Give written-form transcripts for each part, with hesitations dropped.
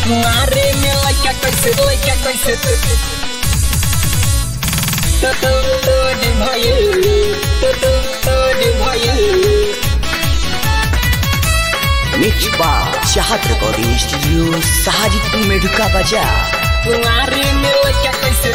मारे में लइका कैसे तोड़ भइल मिक्स बार चाहत रिकॉर्डिंग स्टूडियो साजिदपुर मेढुका बाजार। मारे में लइका कैसे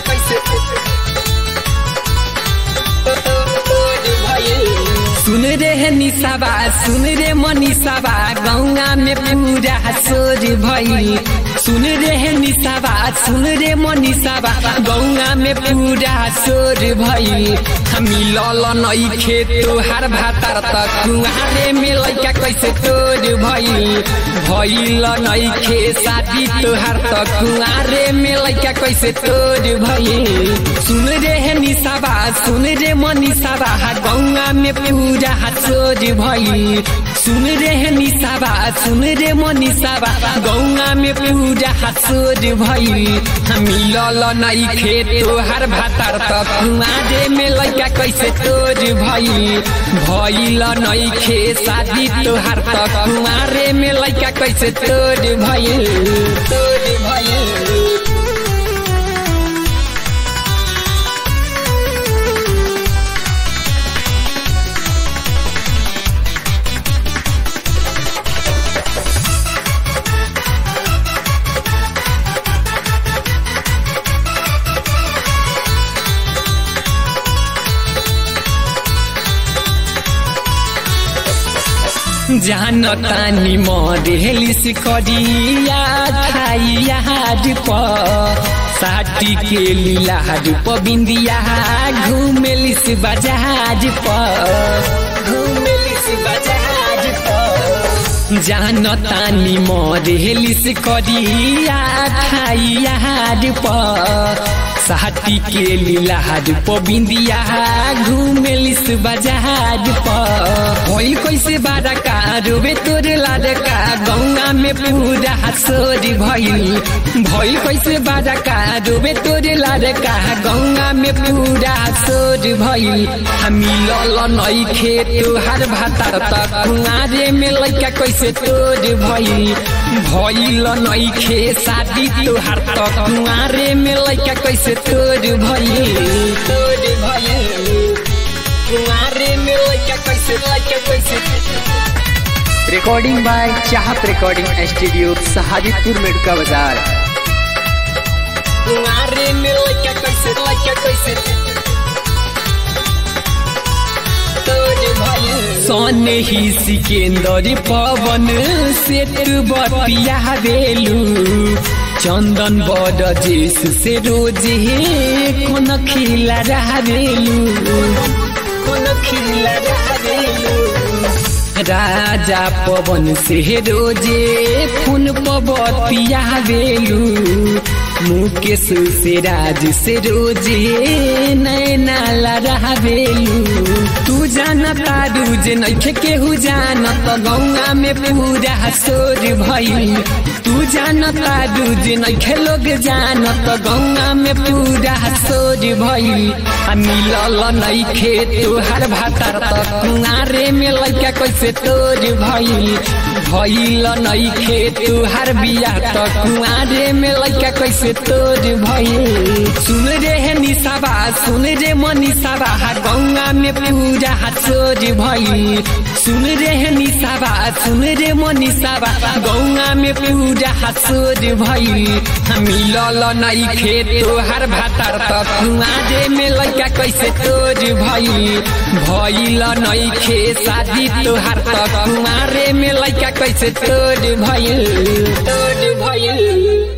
सुन रे निसाबा सुन रे मनीषाबा गौआ में पूरा सोर भइल। सुन रे निसाबा सुन रे मनीषाबा गौआ में पूरा सोर भइल। हमी लल नइखे तोहार भातार तक कुआरे में लइका कैसे तोर भइल नइखे शादी तोहार तक कुआरे में लइका कैसे तोर भइल। सुन रे निसाबा सुन रे मनीषाबा गौआ में पूरा सोर भइल। सुन रे निसाबा सुन रे मनीषाबा गौआ में पूरा सोर भइल। हमी लल नइखे तोहार भातार तक कुआरे में लइका कैसे तोर भइल नइखे शादी तोहार तक कुआरे में लइका कैसे तोर भइल। जानतानी मरेली सिकरिया खाइया साटी के लीला बिंदिया घूमेलिस बाजार जानतानी मरेली सिकरिया खाइया साटी के लीला बिंदिया घूमेलिस बाजार भइल कैसे बारका रोबे तोर लाडका गौआ में पूरा सोर भइल कैसे बारका रोबे तोर लाडका गौआ में पूरा सोर भइल। हमी लल नइखे तोहार भातार तक कुआरे में लइका कैसे तोर भइल नइखे शादी तोहार तक कुआरे में लइका कैसे तोर भइल। कुआरे में लइका कैसे recording by Chahat recording studio Sajidpur Medhuka बाजार। कुआरे में लइका कैसे सोने ही सिकेंदर पवन सेत बतिया बेलू चंदन बड़ जेस से रोजे कोन खिला राजा पवन से रोजे खून पबतिया बेलू मुकेश से राज से रोजे नैना लड़ावेलू। तू जानता दूज नइखे केहू जानत गौआ में पूरा सोर भइल। तू जानता दूज नइखे लोग जानत गौआ में पूरा सोर भइल। हमी लल नइखे तोहार भातार तक कुआरे में लइका कैसे तोर भइल नइखे तोहार बियाह तक कुआरे में लइका कैसे तोर भइल। सुन रे निसाबा सुन रे मनीषाबा गौआ में पूरा सोर भइल। सुन रे निसाबा सुन रे मनीषाबा गौआ में पूरा सोर भइल। हमी लल नइखे तोहार भातार तक कुआरे में लइका कैसे तोर भइल नइखे शादी तोहार तक कुआरे में लइका कैसे तोर भइल।